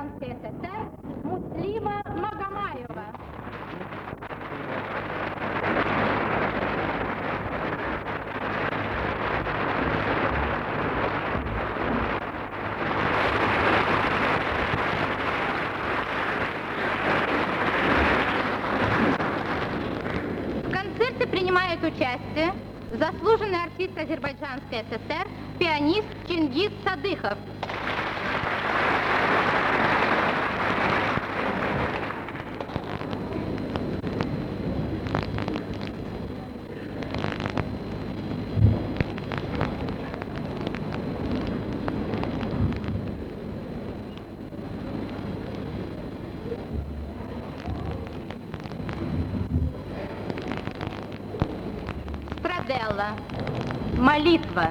Азербайджанской ССР Муслима Магомаева. В концерте принимает участие заслуженный артист Азербайджанской ССР, пианист Чингиз Садыхов. Страделла. Молитва.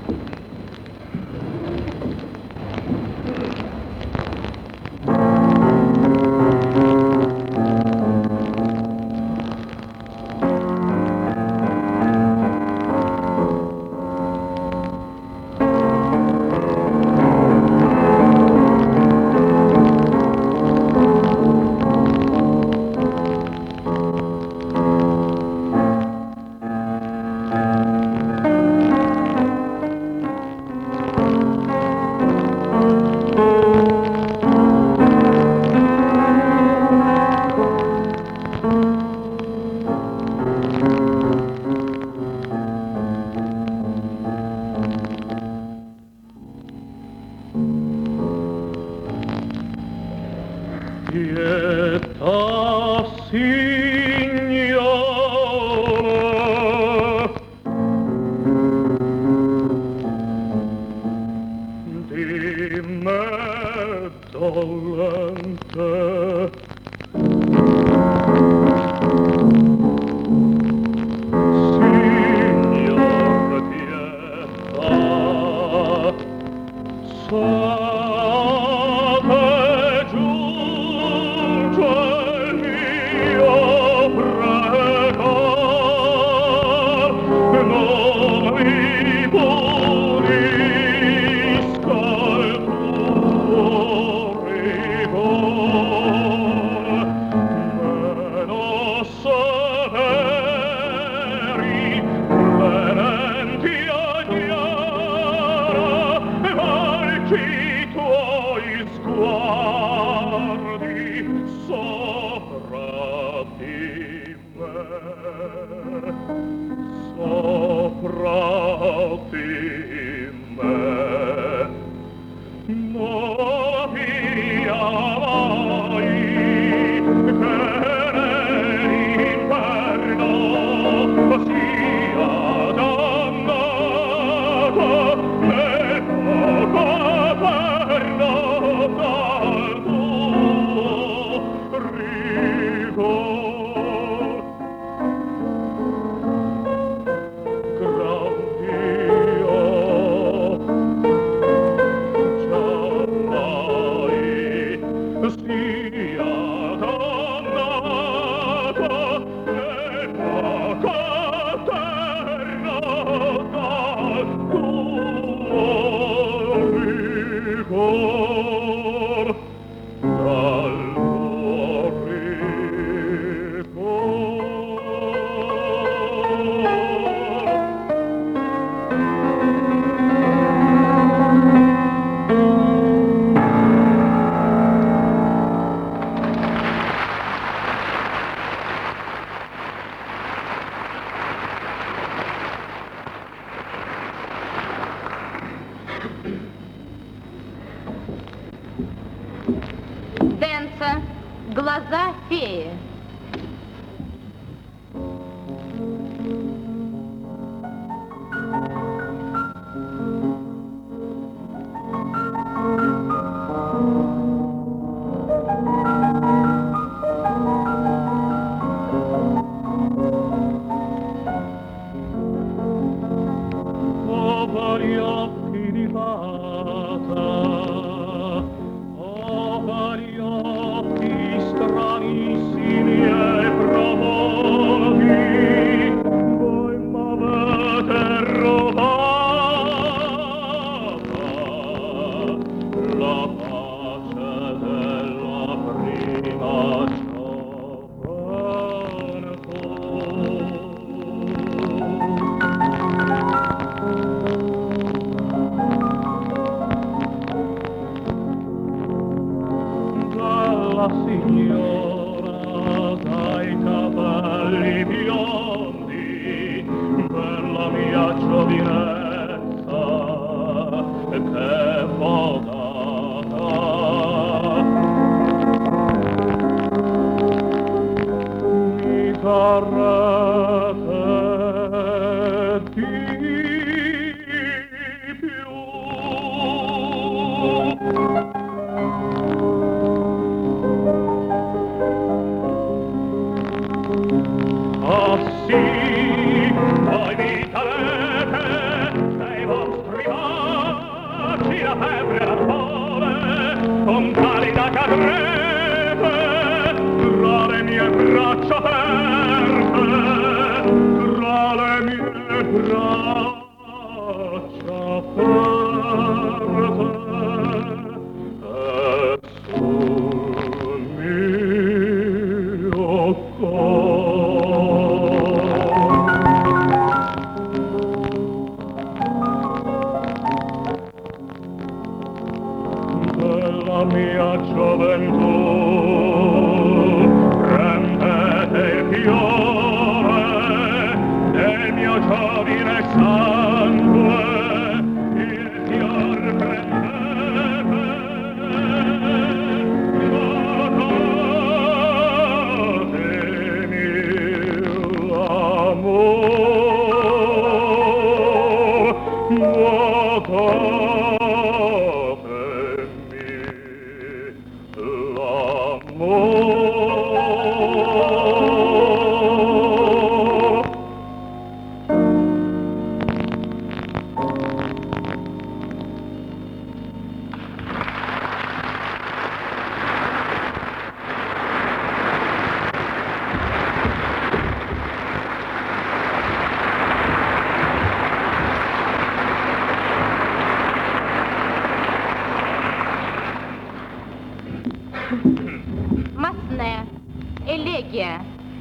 Денца. Глаза феи. Stranissimi signora dai capelli biondi, per la mia giovinezza che fodata. Mi carrete di più. Ah sì, voi mi tarete dei vostri baci la febbre e la sole, con pallida cadrete tra le mie braccia aperte, tra le mie braccia aperte, e sul mio della mia gioventù prendete il fiore del mio giovine sangue, il fior prendete, guardatemi l'amor, Масне. Элегия.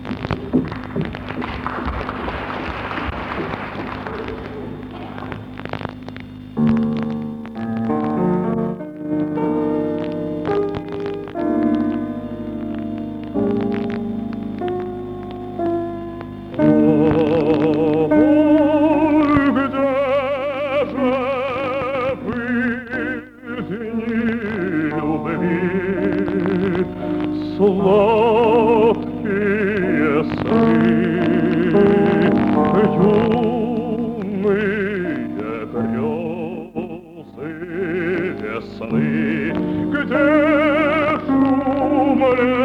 Сладкие сны, юные грезы весны, где шум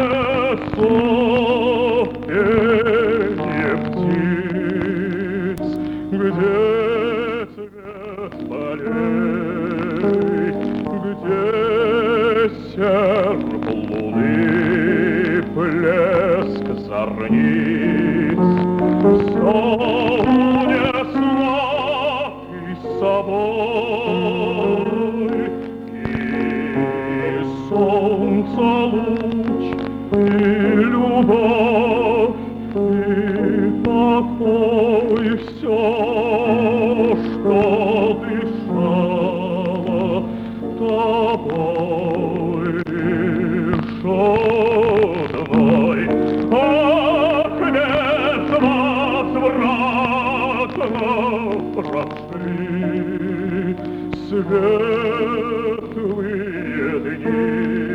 лесов, пение птиц, где цвет полей, где серп луны, блеск зорниц, все унесла и с собой, и солнце луч, и любовь, и покой, все, что дышало тобой, жодной. Ах, безвозвратно прошли светлые дни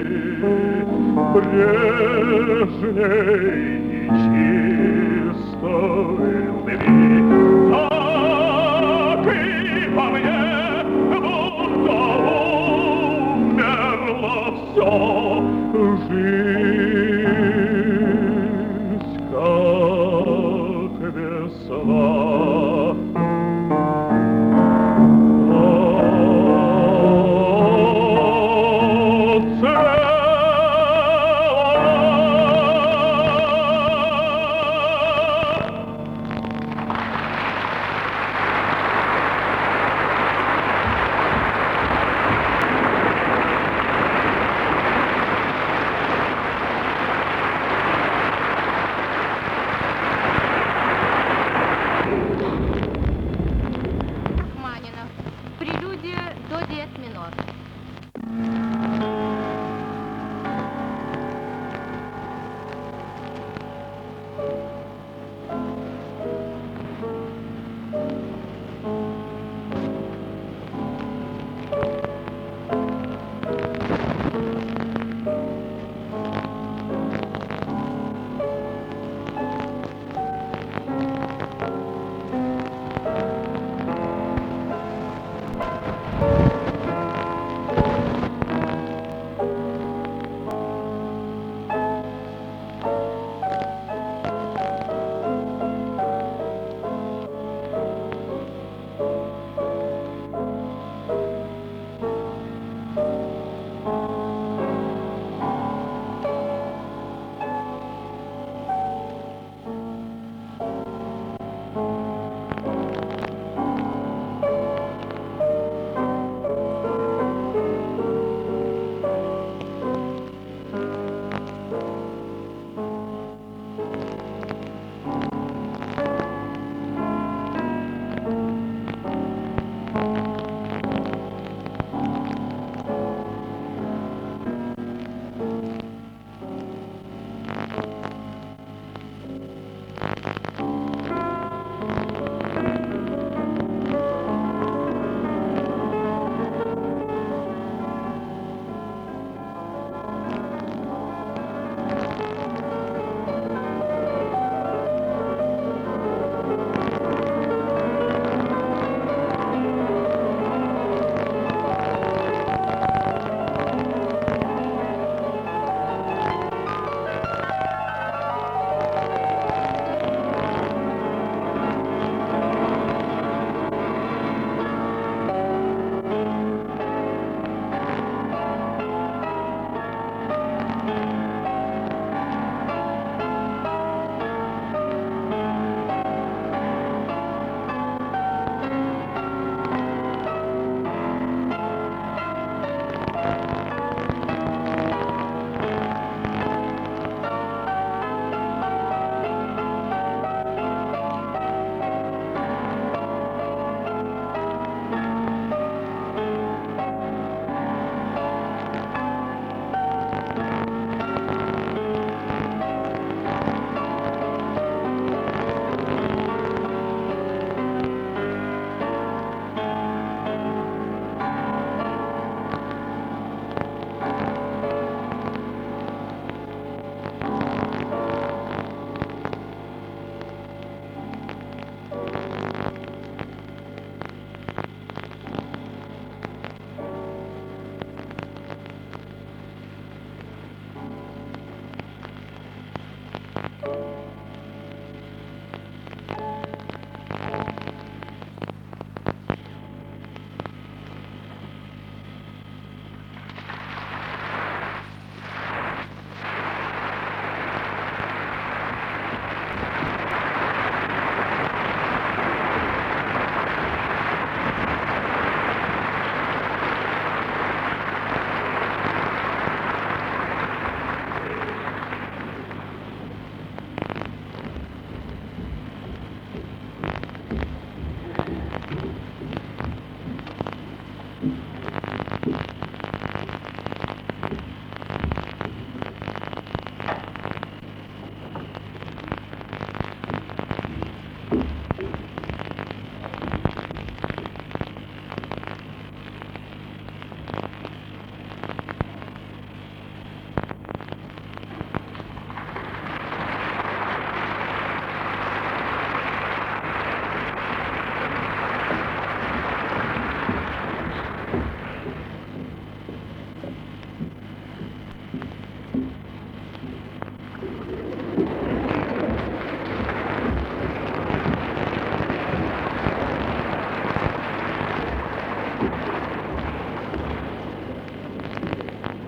прежней и чистой любви. Так и по мне будто умерло все, жизнь как весна.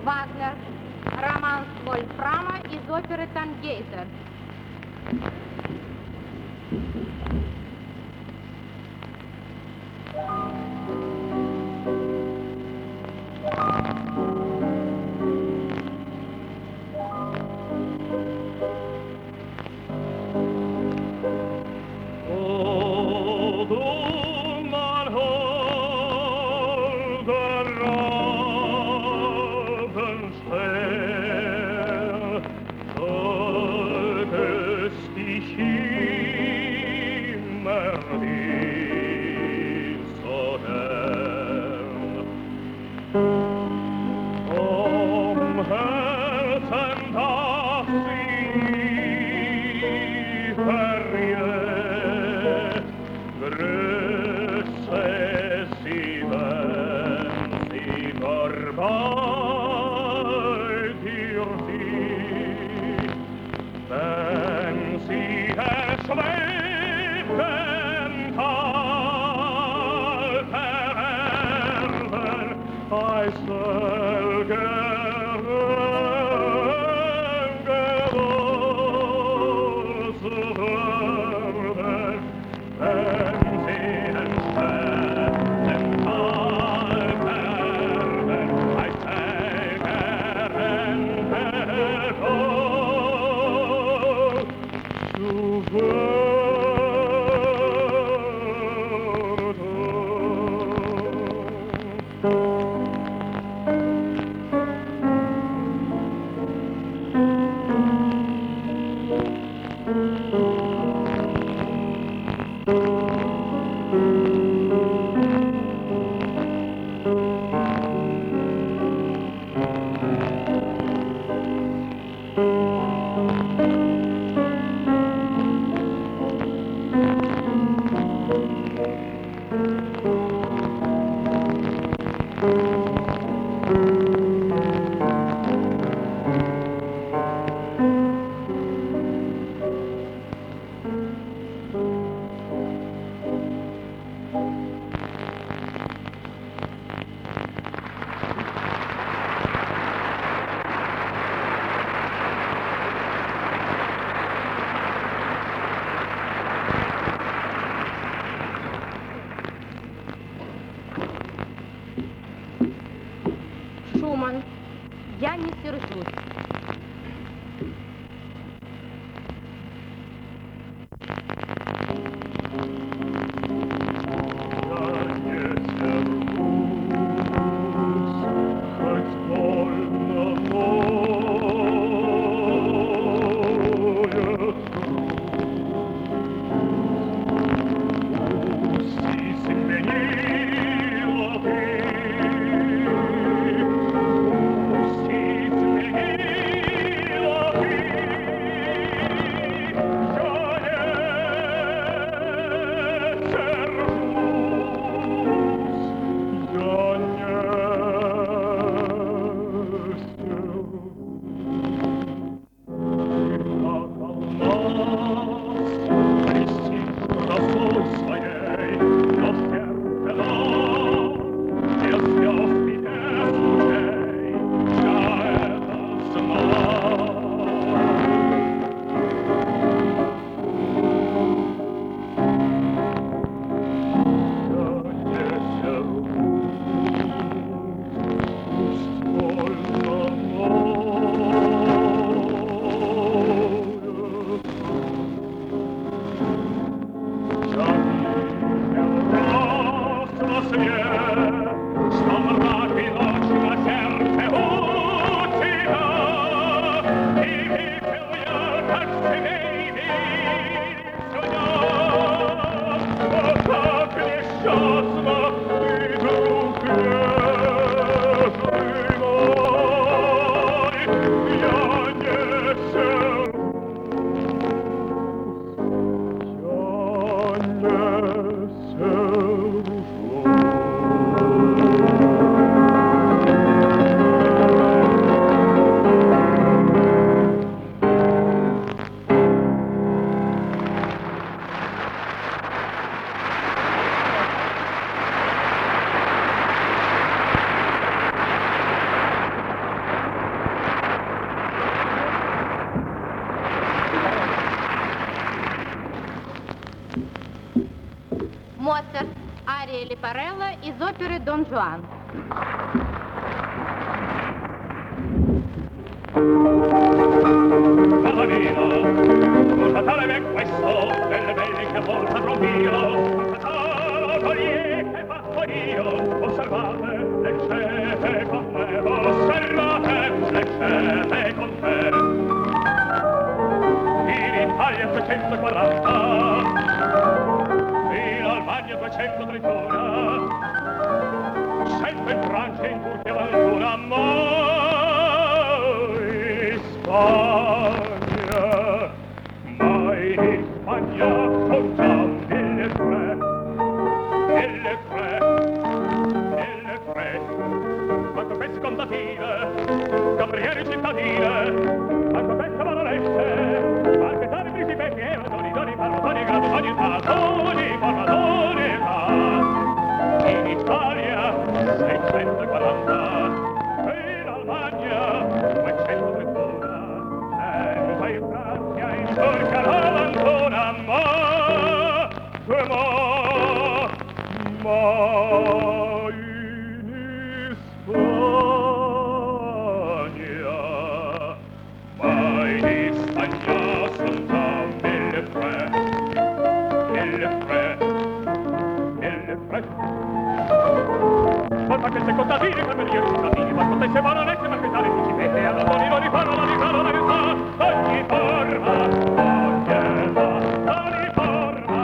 Вагнер. Романс Вольфрама из оперы «Тангейзер». Шуман. Я не сержусь. Парелла из оперы «Дон Жуан». Cosa mia, constatare ben questo, delle belle che a volta trovio, constatare che fatto io, osservate le scene con me, osservate le scene con me. In Italia 340, in Albania 231, sempre in Francia in Turchia ancora, Spagna, mai in Spagna conta mille tre, quanto pezzi contative, cameriere cittadine, quanto pezzi baronesse, marchettari principetti e doni, parlatoni, graduatoni, parlatoni, in Italia 640, in Albania 231, in Francia in Turchia ancora, ma in Spagna son già mille tre. Forza che se contadini, camerieri cittadini, ma contesse baronesse, marchettari principette, all'adoni, lo rifano, la verità, ogni forma, ogni forma,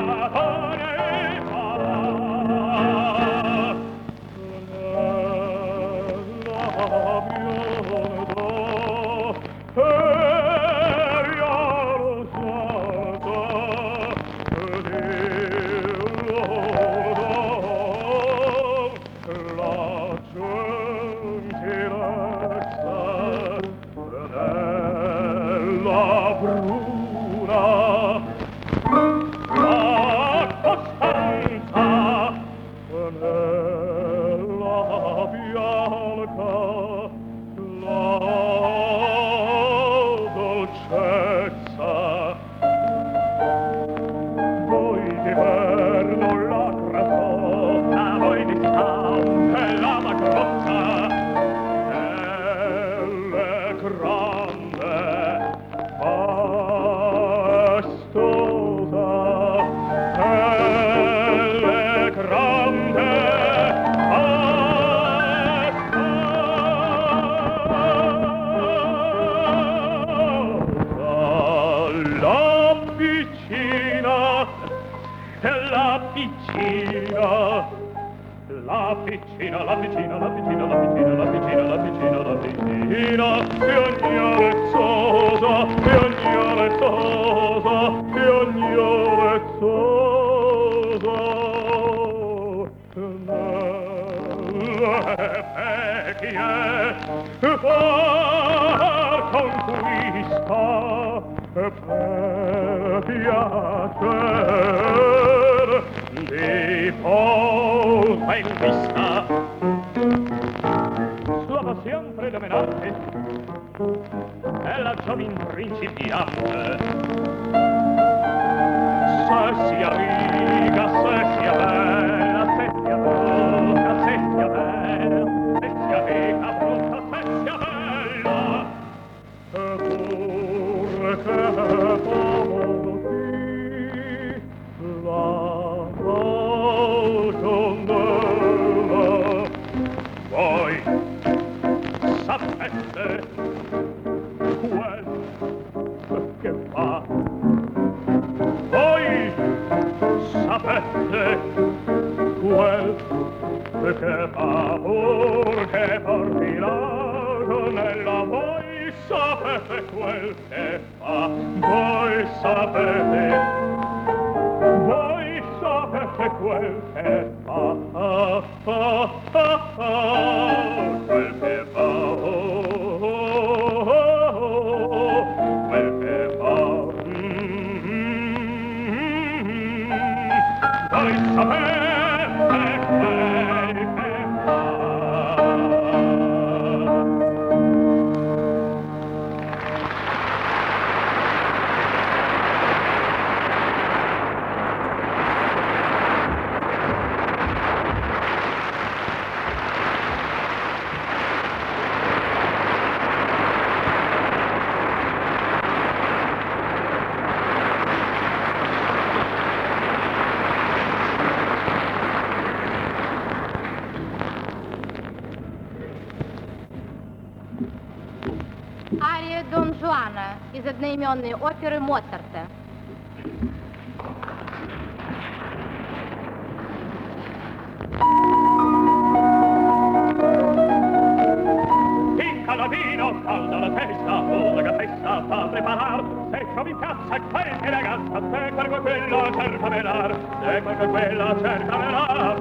Ария Дон Жуана из одноименной оперы Моцарта. Caladino, calda la testa, una gattessa fa preparar. Se trovi in piazza qualche ragazza, se qualche quella cerca velar, se qualche quella cerca velar,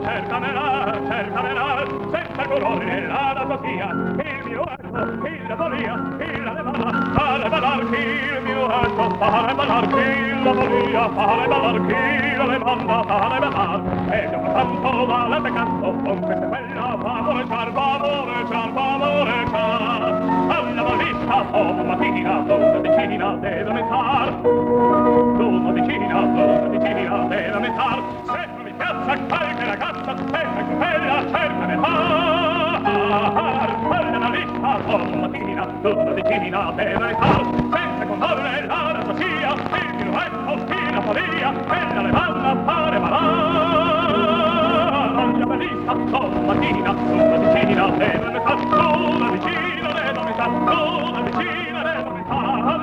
senza colore nella nasosia, il mio ecco, il folia, il la levana, fare ballar il mio ecco, fare ballar il folia, fare ballar il la levana, fare ballar. E io tanto vale peccato, con questa quella favoreggiar, alla valista o mattina d'una decina deve mettar, deve mettar. Se non mi piazza qualche ragazza, se quella cerca mettar, alla valista o mattina d'una decina deve mettar, senza contorre la nasosia, il minuetto, la follia, e la levanda fare malare. Alla valista o mattina d'una decina deve mettar, una decina deve metà, una decina deve metà,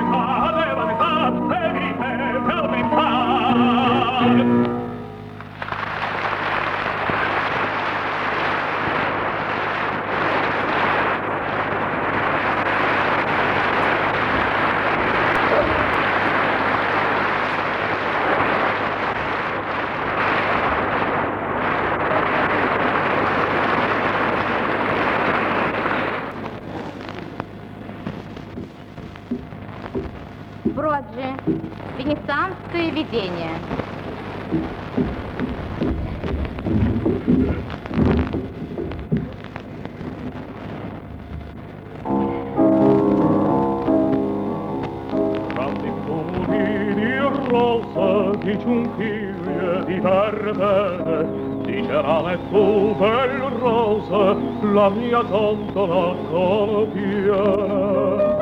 devi per metà. Броджи. Венецианское видение. Tra i fumi di rosa, di giunchiglie, di verde, di cerame tu, bel rosa, la mia gondola contiene.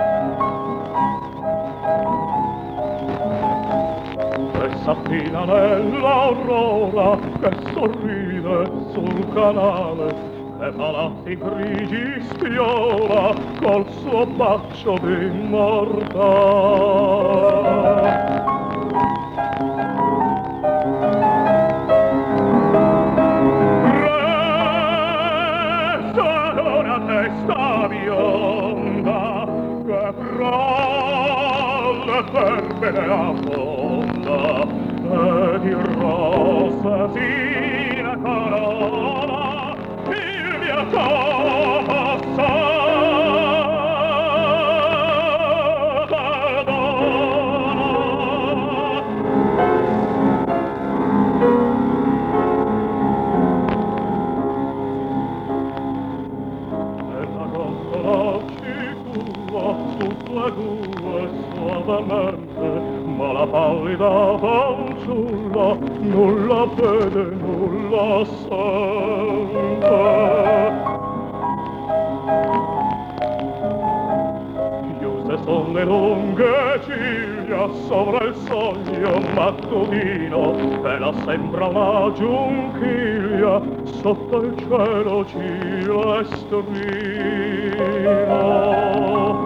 S'affina nell'aurora che sorride sul canale, che palazzi grigi spiola col suo bacio d'immortale. Resta una testa bionda che crolla per bene a fonda, e di rosa si la corona il mio costo. Ma la pallida fanciulla nulla vede, nulla sente. Chiuse son le lunghe ciglia sopra il sogno mattutino, e la sembra una giunchiglia sotto il cielo cilestrino.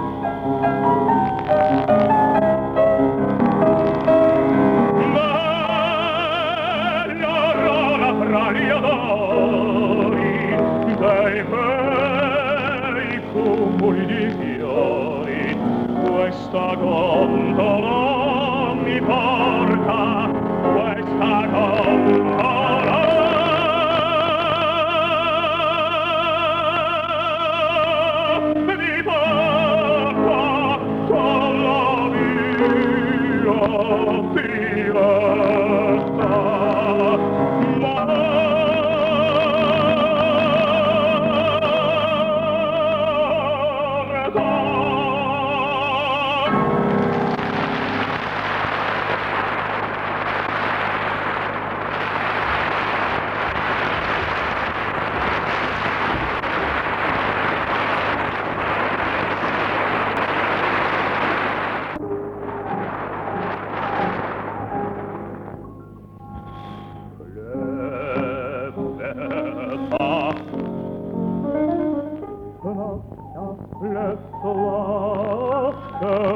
Tra gli odori dei bei cumuli di fiori, questa gondola mi porta, questa gondola mi porta con la mia diretta. le сладко,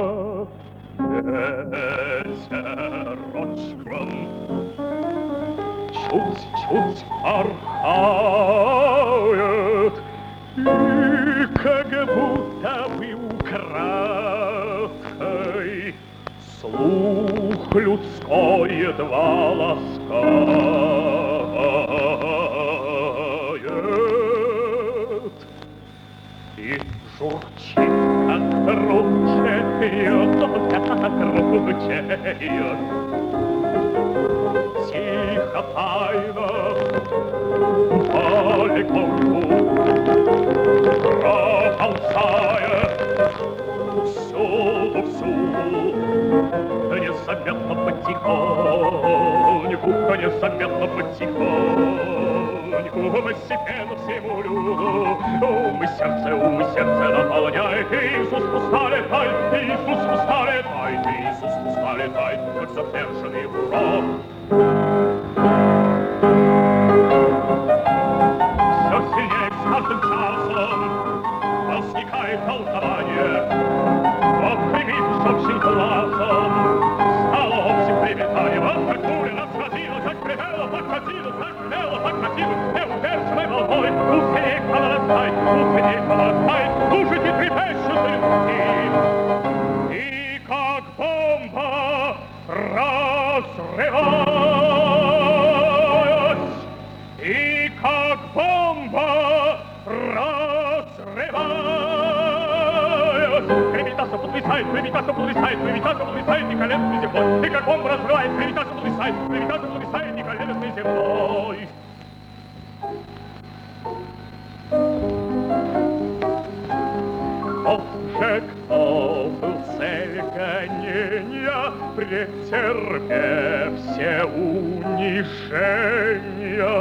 ветерочком чуть-чуть порхает, и как будто бы украдкой слух людской едва ласкает. И журчит, как ручеет, как ручеет. Тихо, тайно, полегоньку проползает всюду, незаметно потихоньку, незаметно потихоньку, постепенно всему люду ум и сердце наполняет. Иисус, пуста летай, Иисус, пуста летай, Иисус, пуста летай, как затверженный урок. Все сильнее с каждым часом возникает толкование. Обпрямит общим глазом стало общим примечанием. Вот как буря нас схватила, как гремела, подхватила, как гремела, подхватила, неудержимой волной. Усилек понарастает, слушайте трепещущий стих. И как бомба разрываясь, и как бомба разрываясь, гремитаса подвисает, неколебный земной, и как бомба разрывает, гремитаса подвисает, неколебный земной. Кто был цель гонения, претерпев все унижения,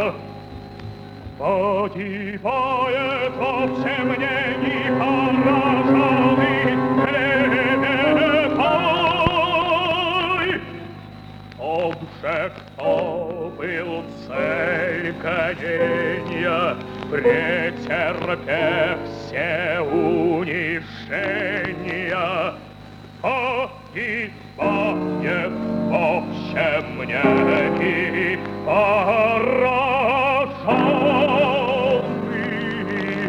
погибает во всем мнении пораженный клеветой. Тот же, кто был цель гонения, претерпев все унижения, погибает в общем мнении пораженный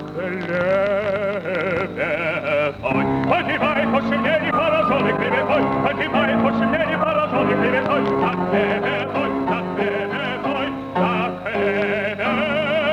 клеветой. Погибает в общем мнении пораженный клеветой, погибает в общем мнении пораженный клеветой, так клеветой, так клеветой, так клеветой.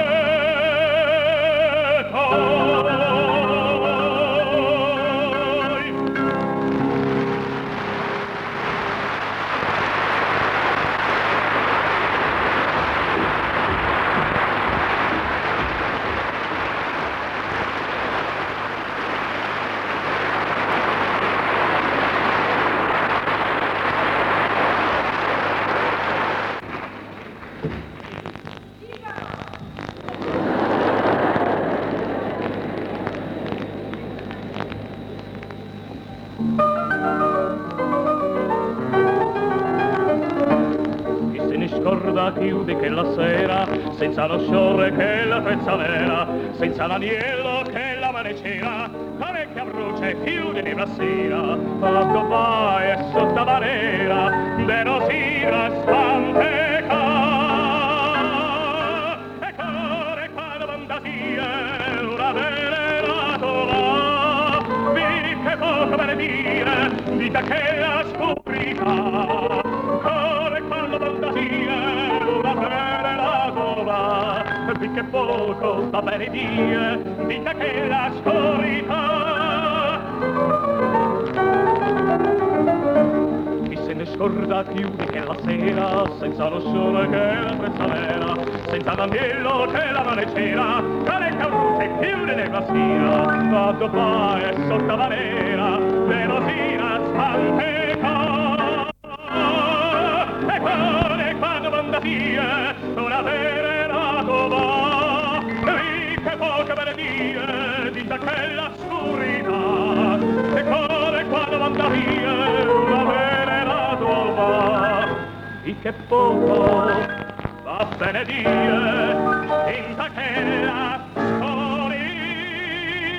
Chiude che la sera, senza lo sciorre che la pezza nera, senza l'agnello che la manecera, la vecchia brucia e chiude di sera, fatto vai e sotto la nera, de rosina spanteca. E core qua la fantasia, una venerato là, vedi che poco per dire, vita che la scoprirà. Core qua la fantasia, di che poco sta bene dire, vita che la scorrità. Chi se ne scorda chiude che la sera, senza lo sole che la prezzavera, senza l'agnello che la manecera, cane caruce chiude nella sera, va dopo e sotto la nera, le rosina spanteca. E cuore quando fantasia, una venerato va, di che poche belle die, di quella scurità. E cuore quando fantasia, una venerato va, di che poco va bene die, di quella scurità.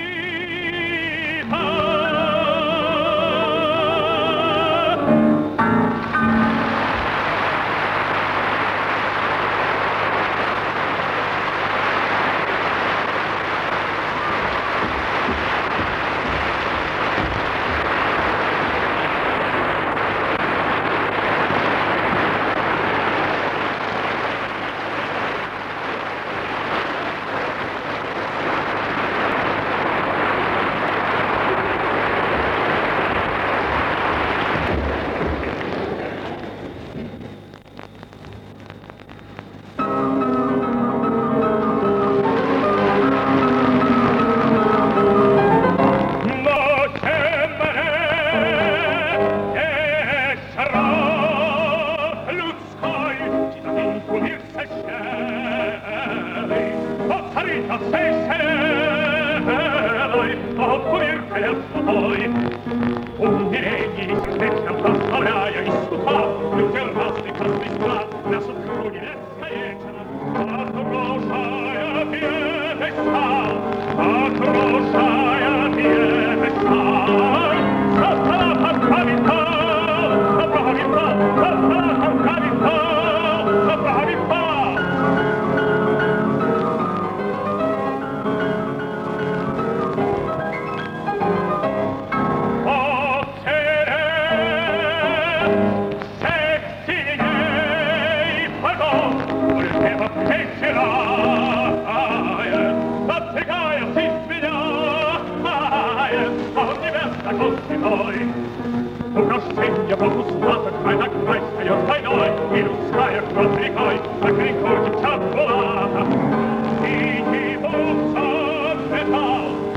o punirte del poi. Un diregni, senza pastoraia, in stufa, più che il rastico stristra, la sottrugine scaglieccia, a trosciaia piede sta, a trosciaia piede sta, sotto la pancavità, sopra la vita, sotto la pancavità, sopra la vita. Uno segno consumato tra la cresta io sai noi in un scaio contri coi ma che ricordi ciapolata si ti bussa metà